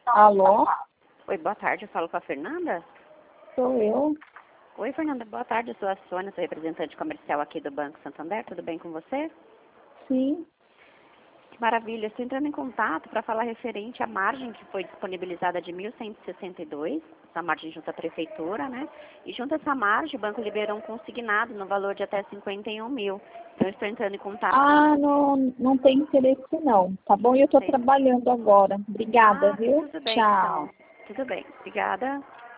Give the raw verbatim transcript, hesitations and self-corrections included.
Alô? Oi, boa tarde, eu falo com a Fernanda. Sou eu? Oi, Fernanda, boa tarde, eu sou a Sônia, sou representante comercial aqui do Banco Santander, tudo bem com você? Sim. Que maravilha, estou entrando em contato para falar referente à margem que foi disponibilizada de mil cento e sessenta e dois, essa margem junto à prefeitura, né? E junto a essa margem, o banco liberou um consignado no valor de até cinquenta e um mil. Então, eu estou entrando em contato. Ah, não, não tem interesse não, tá bom? E eu estou Sim. trabalhando agora. Obrigada, Ah, viu? tudo bem, Tchau. então. Tudo bem, obrigada.